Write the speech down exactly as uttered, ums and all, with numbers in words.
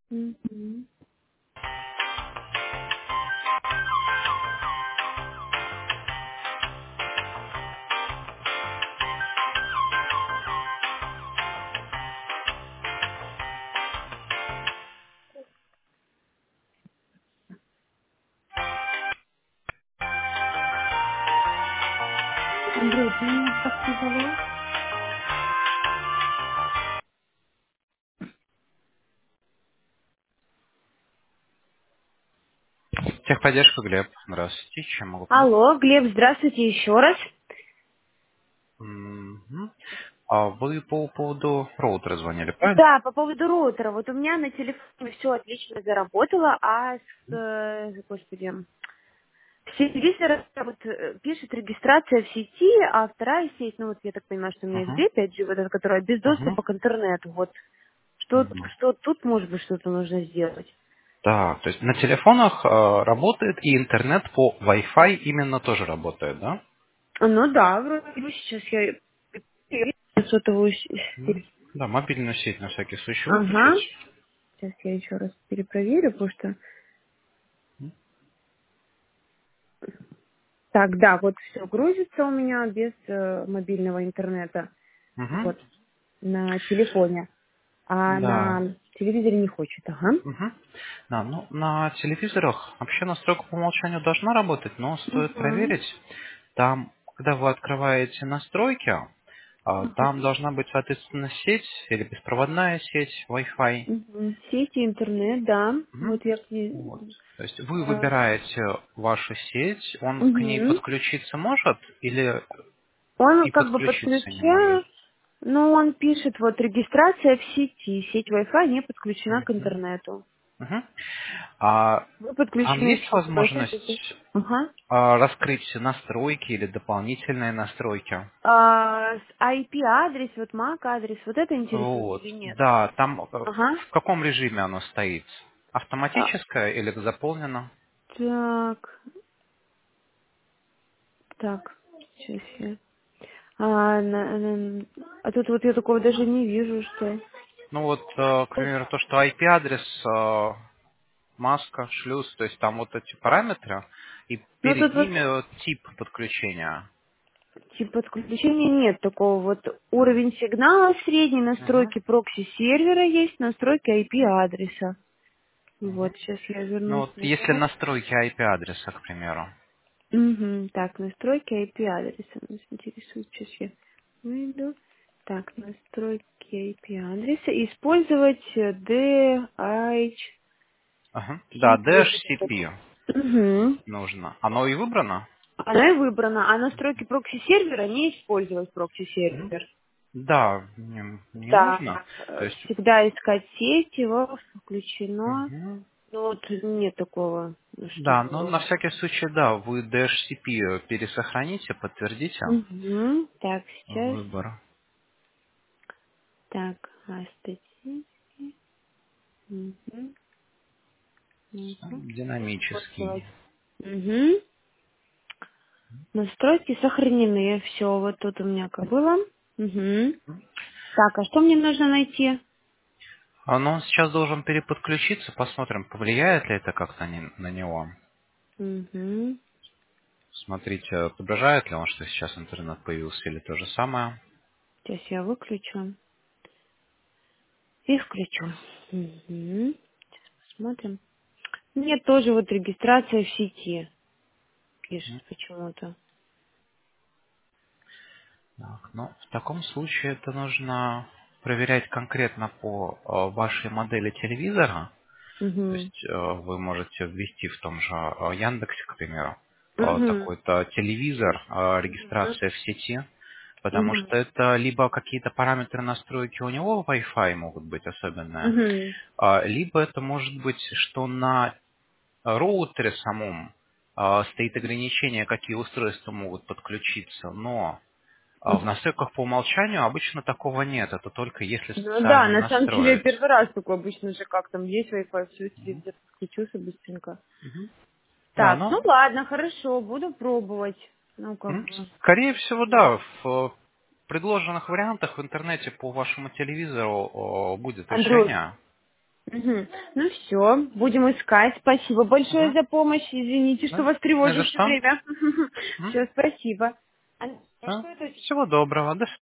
Мгм. Андрей, ты меня как ты зовут? Техподдержка, Глеб. Здравствуйте. Чем могу помочь? Алло, Глеб, здравствуйте еще раз. Мгм. А вы по поводу роутера звонили, правильно? Да, по поводу роутера. Вот у меня на телефоне все отлично заработало, а с, э, господи, с телевизора вот э, пишет регистрация в сети, а вторая сеть, ну вот я так понимаю, что у меня есть Угу. две пять джи, вот эта, которая без Угу. доступа к интернету. Вот что, Угу. что тут может быть что-то нужно сделать? Да, то есть на телефонах э, работает и интернет по Wi-Fi именно тоже работает, да? Ну да, вроде бы сейчас я я сотовую с- М. с- Да, мобильную сеть на всякий случай Ага. выключить. Сейчас я еще раз перепроверю, потому что... Так, да, вот все грузится у меня без э, мобильного интернета. Угу. Вот, на телефоне. А Да. на телевизоре не хочет, ага. Угу. Да, ну на телевизорах вообще настройка по умолчанию должна работать, но стоит Угу. проверить. Там, когда вы открываете настройки, а, там должна быть, соответственно, сеть или беспроводная сеть Wi-Fi. Угу. Сети, интернет, да. Мгм. Вот я... к ней, Вот. То есть вы э, выбираете вашу сеть, он к ней мгм. подключиться может или Он и как бы подключиться не может? подключает, но он пишет, вот регистрация в сети, сеть Wi-Fi не подключена к Мгм. интернету. Мгм. А Вы там подключены к есть сети Wi-Fi без... возможность Ага. а, раскрыть настройки или дополнительные настройки? А, с ай пи-адрес, вот мак-адрес, вот это интересует Вот. или нет? Да, там э, Ага. в каком режиме оно стоит? А, Автоматическое или заполнено? так, так, сейчас я... А, на- на- а тут вот я такого даже не вижу, что... Ну вот, э, к примеру, то, что ай пи-адрес, э, маска, шлюз, то есть там вот эти параметры, и Ну перед тут вот ними тип подключения. типа подключения нет такого. Вот уровень сигнала средней, Мгм. настройки прокси-сервера есть, настройки ай пи-адреса. Вот, сейчас я Ну вернусь вот, если назад. настройки ай пи-адреса, к примеру. Угу. Так, настройки ай пи-адреса. Нас интересует, сейчас я выйду. Так, настройки ай пи-адреса. Использовать э, ди эйч Ага. Да, си восемь. ди эйч си пи Угу. нужно. Оно и выбрано? Она и выбрана, а настройки прокси-сервера не использовать Мгм. прокси-сервер. Да, не, не Да, нужно. То э, есть, всегда искать сеть, его включено. мгм. Ну вот нет такого, Да, но что... на всякий случай, да, вы ди эйч си пи пересохраните, подтвердите Угу. Так, сейчас. выбор. Так, а статьи. Угу. Угу. Динамический. Угу. Настройки сохранены. Все, вот тут у меня как было. Угу. Так, а что мне нужно найти? А, но он сейчас должен переподключиться, посмотрим, повлияет ли это как-то не- на него. Угу. Смотрите, отображает ли он, что сейчас интернет появился, или то же самое. Сейчас я выключу и включу. Угу. Смотрим. Нет, тоже вот регистрация в сети пишет почему-то. Так, ну, в таком случае это нужно проверять конкретно по э, вашей модели телевизора. То Угу. есть э, вы можете ввести в том же э, Яндексе, к примеру, э, Угу. такой-то телевизор, э, Угу. регистрация в сети, потому Угу. что это либо какие-то параметры настройки у него Wi-Fi могут быть особенные, Угу. а, либо это может быть, что на роутере самом а, стоит ограничение, какие устройства могут подключиться, но а, в настройках по умолчанию обычно такого нет, это только если Ну да, специально на самом деле я настроить. первый раз такой обычно же как там есть Wi-Fi, все телевизор подключился быстренько. Мгм. Да, Так, ну, ну ладно, хорошо, буду пробовать. Ну как м, бы. скорее всего, да, в э, предложенных вариантах в интернете по вашему телевизору о, будет Андрюш, решение. Мгм. Ну все, будем искать. Спасибо большое Мгм. за помощь. Извините, что Да? вас Не тревожу за все что. время. М? Все, спасибо. А Да. что это? Всего доброго. До